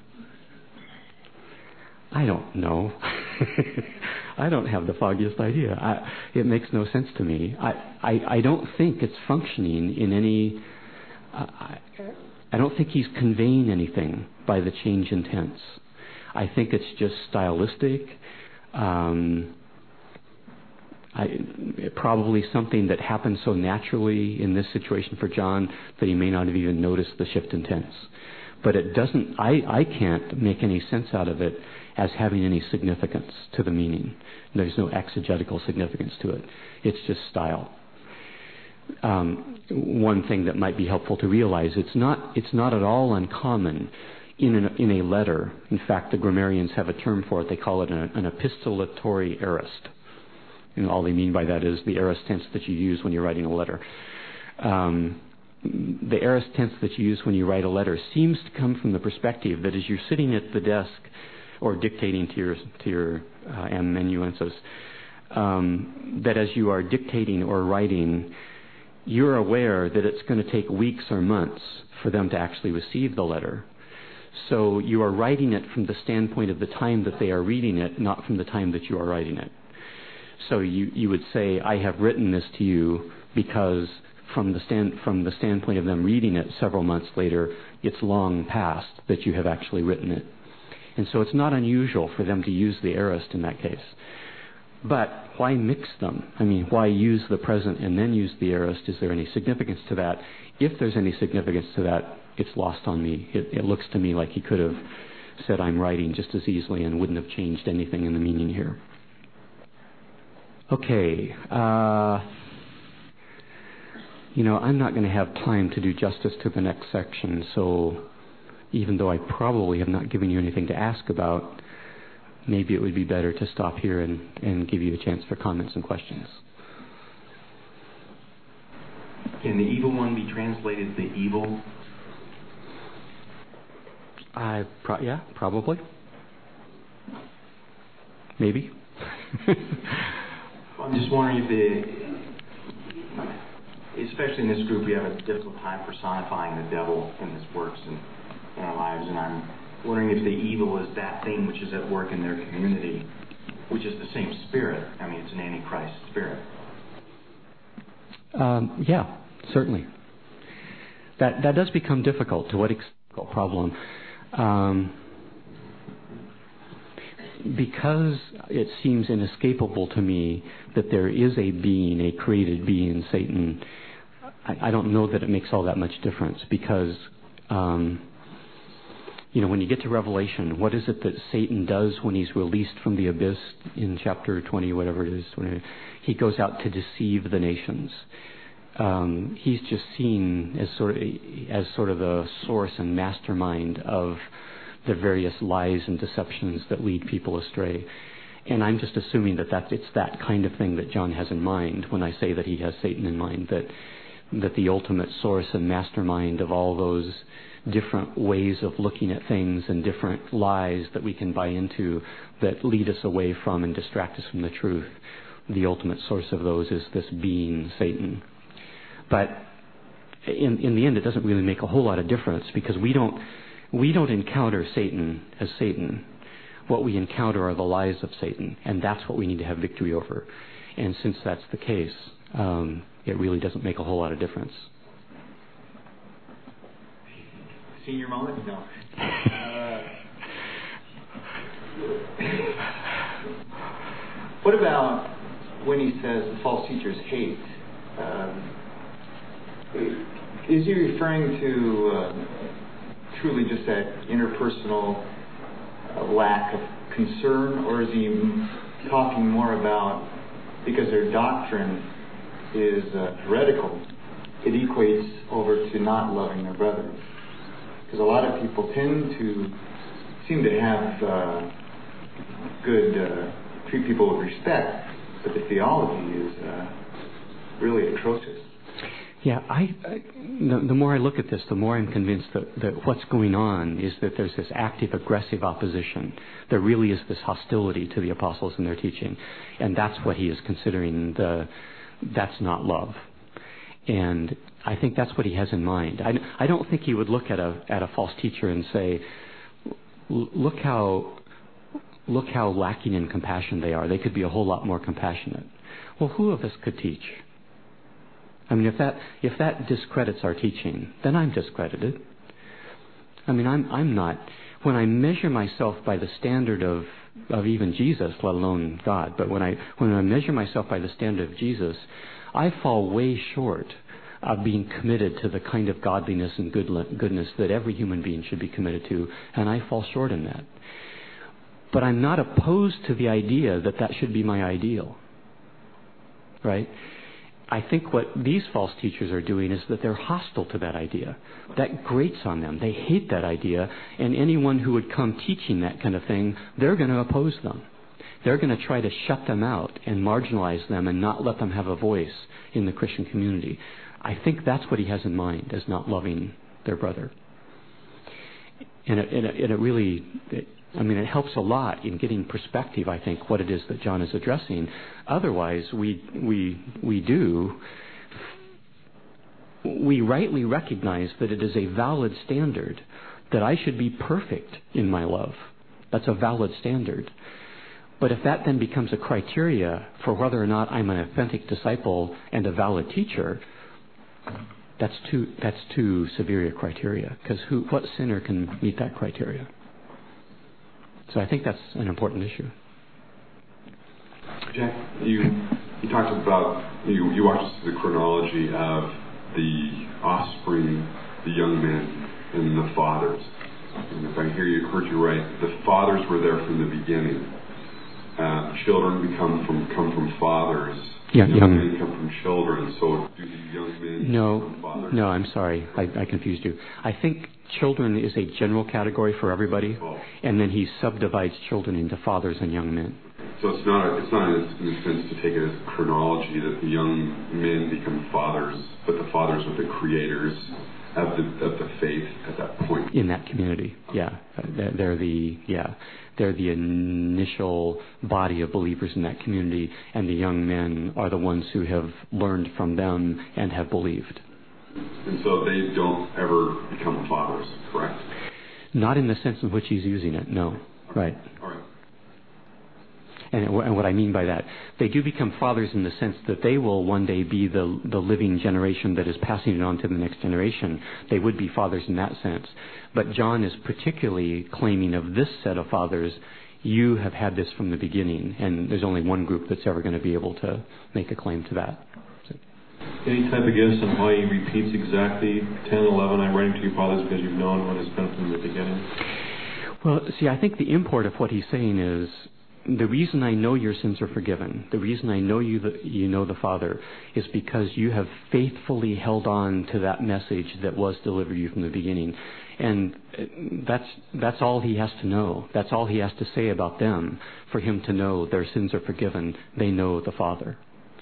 I don't know. I don't have the foggiest idea. I, it makes no sense to me. I, I, I don't think it's functioning in any... Uh, I, I don't think he's conveying anything by the change in tense. I think it's just stylistic. Um, I, probably something that happened so naturally in this situation for John that he may not have even noticed the shift in tense. But it doesn't, I, I can't make any sense out of it as having any significance to the meaning. There's no exegetical significance to it. It's just style. Um, one thing that might be helpful to realize, it's not, it's not at all uncommon in, an, in a letter. In fact, the grammarians have a term for it. They call it an, an epistolatory aorist. And all they mean by that is the aorist tense that you use when you're writing a letter. Um, the aorist tense that you use when you write a letter seems to come from the perspective that as you're sitting at the desk or dictating to your to your uh, amanuensis, um, that as you are dictating or writing, you're aware that it's going to take weeks or months for them to actually receive the letter. So you are writing it from the standpoint of the time that they are reading it, not from the time that you are writing it. So you, you would say, I have written this to you because from the stand, from the standpoint of them reading it several months later, it's long past that you have actually written it. And so it's not unusual for them to use the aorist in that case. But why mix them? I mean, why use the present and then use the aorist? Is there any significance to that? If there's any significance to that, it's lost on me. It, it looks to me like he could have said, I'm writing just as easily and wouldn't have changed anything in the meaning here. Okay. Uh, you know, I'm not going to have time to do justice to the next section, so even though I probably have not given you anything to ask about, maybe it would be better to stop here and, and give you a chance for comments and questions. Can the evil one be translated the evil? I pro- yeah, probably. Maybe. I'm just wondering if the, especially in this group, we have a difficult time personifying the devil in his works and in our lives, and I'm wondering if the evil is that thing which is at work in their community, which is the same spirit. I mean, it's an antichrist spirit. Um, yeah, certainly. That that does become difficult. To what extent? Problem. Um, because it seems inescapable to me that there is a being, a created being, Satan, I, I don't know that it makes all that much difference because, um, you know, when you get to Revelation, what is it that Satan does when he's released from the abyss in chapter twenty, whatever it is? When he goes out to deceive the nations. Um, he's just seen as sort of, as sort of the source and mastermind of the various lies and deceptions that lead people astray. And I'm just assuming that that's, it's that kind of thing that John has in mind when I say that he has Satan in mind, that that the ultimate source and mastermind of all those different ways of looking at things and different lies that we can buy into that lead us away from and distract us from the truth. The ultimate source of those is this being, Satan. But in in the end, it doesn't really make a whole lot of difference because we don't we don't encounter Satan as Satan. What we encounter are the lies of Satan, and that's what we need to have victory over. And since that's the case, um, it really doesn't make a whole lot of difference. Senior moment? No. Uh, what about when he says the false teachers hate? Um, is he referring to uh, truly just that interpersonal uh, lack of concern, or is he talking more about because their doctrine is uh, heretical, it equates over to not loving their brothers? Because a lot of people tend to seem to have uh, good, uh, treat people with respect, but the theology is uh, really atrocious. Yeah, I, I the, the more I look at this, the more I'm convinced that, that what's going on is that there's this active, aggressive opposition. There really is this hostility to the apostles and their teaching, and that's what he is considering the, that's not love. And I think that's what he has in mind. I, I don't think he would look at a at a false teacher and say, look how look how lacking in compassion they are. They could be a whole lot more compassionate. Well, who of us could teach? I mean, if that if that discredits our teaching, then I'm discredited. I mean, I'm I'm not. When I measure myself by the standard of of even Jesus, let alone God, but when I when I measure myself by the standard of Jesus, I fall way short of being committed to the kind of godliness and good, goodness that every human being should be committed to, and I fall short in that. But I'm not opposed to the idea that that should be my ideal, right? I think what these false teachers are doing is that they're hostile to that idea. That grates on them. They hate that idea, and anyone who would come teaching that kind of thing, they're going to oppose them. They're going to try to shut them out and marginalize them and not let them have a voice in the Christian community. I think that's what he has in mind as not loving their brother. And it, and it, and it really, it, I mean, it helps a lot in getting perspective, I think, what it is that John is addressing. Otherwise, we we we do, we rightly recognize that it is a valid standard that I should be perfect in my love. That's a valid standard. But if that then becomes a criteria for whether or not I'm an authentic disciple and a valid teacher, that's too that's too severe a criteria. Because who, what sinner can meet that criteria? So I think that's an important issue. Jack, you you talked about you you walked us through the chronology of the offspring, the young men, and the fathers. And if I hear you heard you right, the fathers were there from the beginning. Uh, children become from come from fathers. Yeah, young, young men come from children. So do the young men no, come from fathers? No, I'm sorry, I, I confused you. I think children is a general category for everybody, oh. and then he subdivides children into fathers and young men. So it's not a, it's not in a sense to take it as chronology that the young men become fathers, but the fathers are the creators of the of the faith at that point. In that community, yeah, they're, they're the yeah, they're the initial body of believers in that community, and the young men are the ones who have learned from them and have believed. And so they don't ever become fathers, correct? Not in the sense in which he's using it, no. Right. All right. And, and what I mean by that, they do become fathers in the sense that they will one day be the the living generation that is passing it on to the next generation. They would be fathers in that sense. But John is particularly claiming of this set of fathers, you have had this from the beginning, and there's only one group that's ever going to be able to make a claim to that. So. Any type of guess on why he repeats exactly ten and eleven, I'm writing to you, fathers, because you've known what has been from the beginning? Well, see, I think the import of what he's saying is, the reason I know your sins are forgiven, the reason I know you the, you know the Father, is because you have faithfully held on to that message that was delivered to you from the beginning. And that's that's all he has to know. That's all he has to say about them for him to know their sins are forgiven. They know the Father.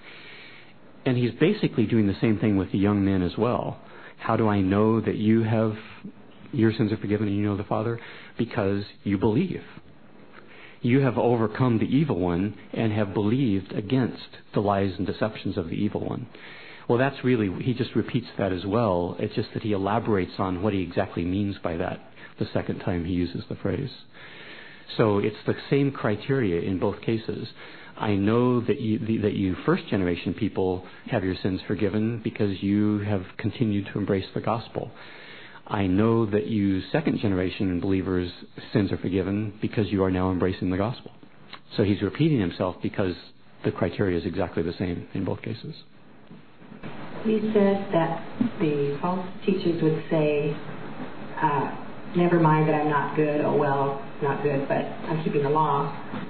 And he's basically doing the same thing with the young men as well. How do I know that you have your sins are forgiven and you know the Father? Because you believe. You have overcome the evil one and have believed against the lies and deceptions of the evil one. Well, that's really, he just repeats that as well. It's just that he elaborates on what he exactly means by that the second time he uses the phrase. So it's the same criteria in both cases. I know that you, the, that you first generation people have your sins forgiven because you have continued to embrace the gospel. I know that you second generation believers' sins are forgiven because you are now embracing the gospel. So he's repeating himself because the criteria is exactly the same in both cases. He said that the false teachers would say, uh, never mind that I'm not good, oh well, not good, but I'm keeping the law.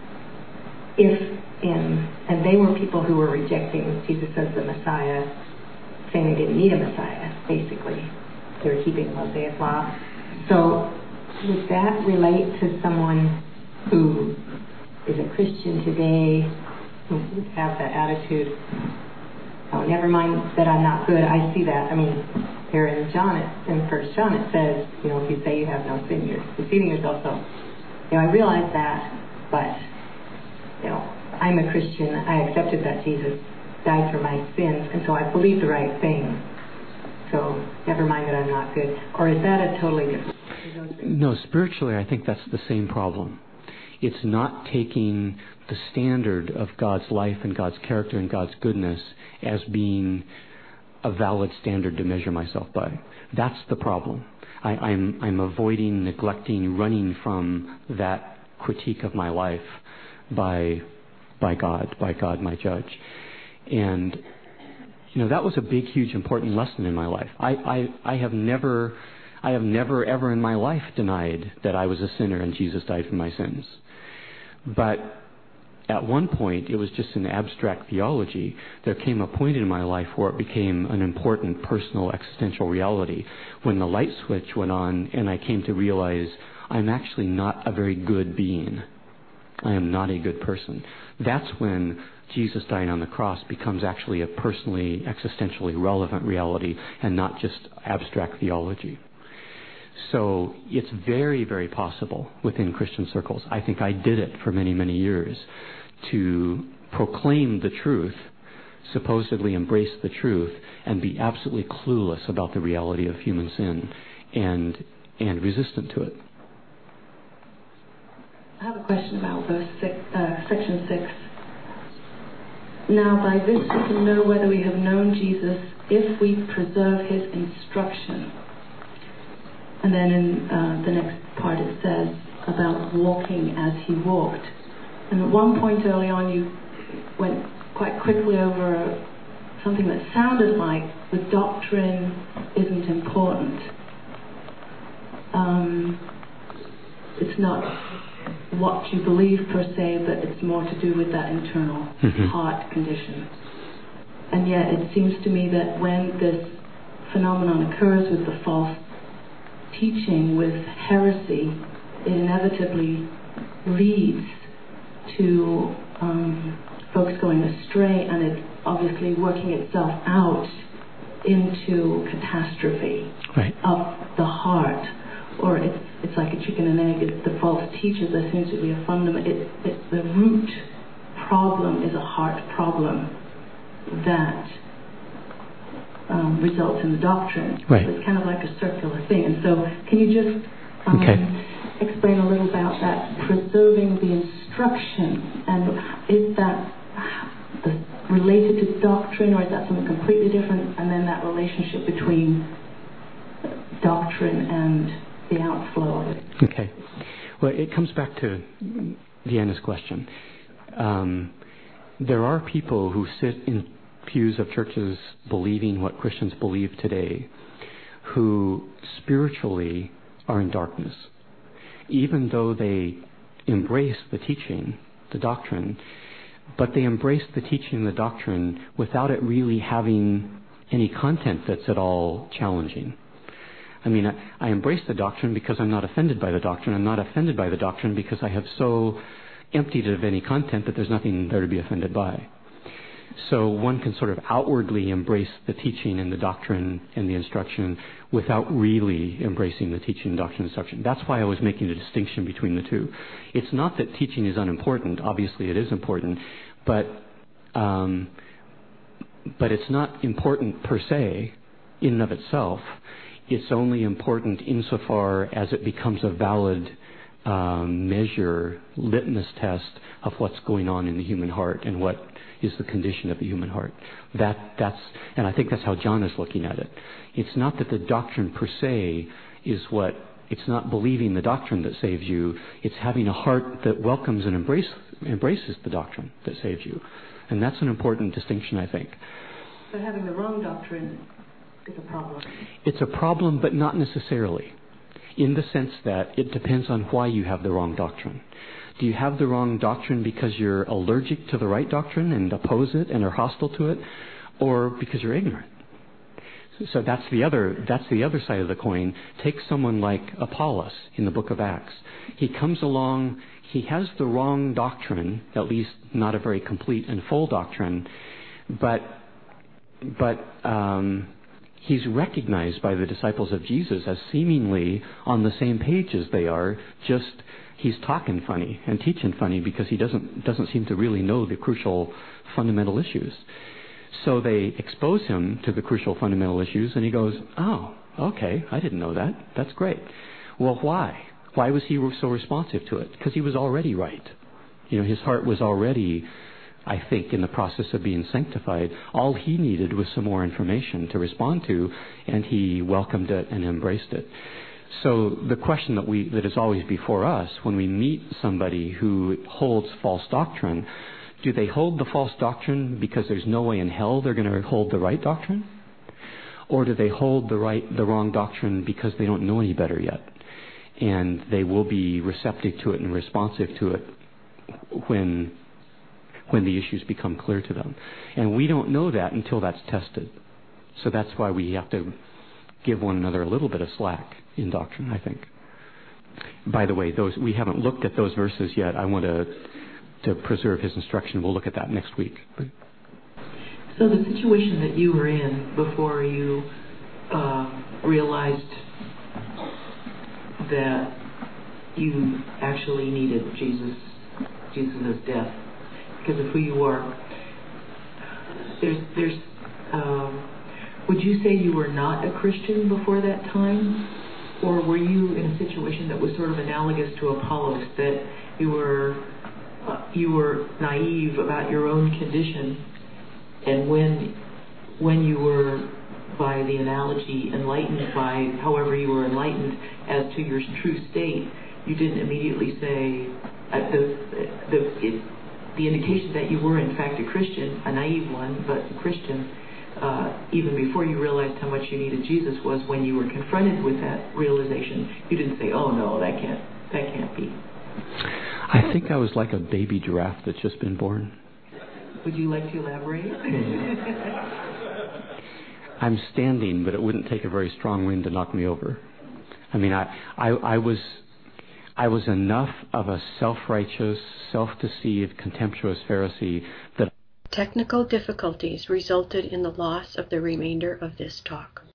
If in, and they were people who were rejecting Jesus as the Messiah, saying they didn't need a Messiah, basically. They were keeping Mosaic law. So would that relate to someone who is a Christian today, who would have that attitude, oh, never mind that I'm not good, I see that. I mean, here in John, it, in First John, it says, you know, if you say you have no sin, you're deceiving yourself. So, you know, I realize that, but, you know, I'm a Christian. I accepted that Jesus died for my sins, and so I believe the right thing. So, never mind that I'm not good. Or is that a totally different? No, spiritually, I think that's the same problem. It's not taking the standard of God's life and God's character and God's goodness as being a valid standard to measure myself by. That's the problem. I, I'm, I'm avoiding, neglecting, running from that critique of my life by, by God, by God, my judge. And, you know, that was a big, huge, important lesson in my life. I, I, I have never, I have never, ever in my life denied that I was a sinner and Jesus died for my sins. But at one point, it was just an abstract theology. There came a point in my life where it became an important personal existential reality when the light switch went on and I came to realize I'm actually not a very good being. I am not a good person. That's when Jesus dying on the cross becomes actually a personally, existentially relevant reality and not just abstract theology. So it's very, very possible within Christian circles. I think I did it for many, many years to proclaim the truth, supposedly embrace the truth, and be absolutely clueless about the reality of human sin and and resistant to it. I have a question about verse six, uh, section six. Now by this we can know whether we have known Jesus if we preserve his instruction. And then in uh, the next part it says about walking as he walked. And at one point early on you went quite quickly over something that sounded like the doctrine isn't important. Um, it's not what you believe per se, but it's more to do with that internal mm-hmm. heart condition. And yet it seems to me that when this phenomenon occurs with the false teaching, with heresy, it inevitably leads to um, folks going astray, and it's obviously working itself out into catastrophe right. of the heart. Or it's it's like a chicken and egg. It's the false teachers. There seems to be a fundamental. It, it, the root problem is a heart problem that um, results in the doctrine. Right. So it's kind of like a circular thing. And so, can you just um, okay. explain a little about that preserving the instruction, and is that the, related to doctrine, or is that something completely different? And then that relationship between doctrine and the outflow of it. Okay. Well, it comes back to Deanna's question. Um, there are people who sit in pews of churches believing what Christians believe today, who spiritually are in darkness. Even though they embrace the teaching, the doctrine, but they embrace the teaching and the doctrine without it really having any content that's at all challenging. I mean, I, I embrace the doctrine because I'm not offended by the doctrine. I'm not offended by the doctrine because I have so emptied it of any content that there's nothing there to be offended by. So one can sort of outwardly embrace the teaching and the doctrine and the instruction without really embracing the teaching, doctrine, and instruction. That's why I was making a distinction between the two. It's not that teaching is unimportant. Obviously it is important. But, um, but it's not important per se in and of itself. It's only important insofar as it becomes a valid um, measure, litmus test of what's going on in the human heart and what is the condition of the human heart. That that's, and I think that's how John is looking at it. It's not that the doctrine per se is what, it's not believing the doctrine that saves you. It's having a heart that welcomes and embrace, embraces the doctrine that saves you. And that's an important distinction, I think. But having the wrong doctrine is a problem. It's a problem, but not necessarily, in the sense that it depends on why you have the wrong doctrine. Do you have the wrong doctrine because you're allergic to the right doctrine and oppose it and are hostile to it, or because you're ignorant? So that's the other that's the other side of the coin. Take someone like Apollos in the book of Acts. He comes along, he has the wrong doctrine, at least not a very complete and full doctrine, but but um, he's recognized by the disciples of Jesus as seemingly on the same page as they are, just he's talking funny and teaching funny because he doesn't doesn't seem to really know the crucial fundamental issues. So they expose him to the crucial fundamental issues, and he goes, oh, okay, I didn't know that. That's great. Well, why? Why was he so responsive to it? Because he was already right. You know, his heart was already, I think, in the process of being sanctified. All he needed was some more information to respond to, and he welcomed it and embraced it. So the question that we that is always before us when we meet somebody who holds false doctrine, do they hold the false doctrine because there's no way in hell they're going to hold the right doctrine? Or do they hold the right, the wrong doctrine because they don't know any better yet? And they will be receptive to it and responsive to it when, when the issues become clear to them. And we don't know that until that's tested. So that's why we have to give one another a little bit of slack in doctrine, I think. By the way, those we haven't looked at those verses yet. I want to to preserve his instruction. We'll look at that next week. So the situation that you were in before you uh, realized that you actually needed Jesus, Jesus' death, because of who you were, there's, there's, um, would you say you were not a Christian before that time? Or were you in a situation that was sort of analogous to Apollos, that you were uh, you were naive about your own condition, and when when you were, by the analogy, enlightened by however you were enlightened as to your true state, you didn't immediately say uh, the the it, the indication that you were in fact a Christian, a naive one, but a Christian. Uh, even before you realized how much you needed Jesus was when you were confronted with that realization. You didn't say, "Oh no, that can't, that can't be." I think I was like a baby giraffe that's just been born. Would you like to elaborate? I'm standing, but it wouldn't take a very strong wind to knock me over. I mean, I, I, I was, I was enough of a self-righteous, self-deceived, contemptuous Pharisee that Technical difficulties resulted in the loss of the remainder of this talk.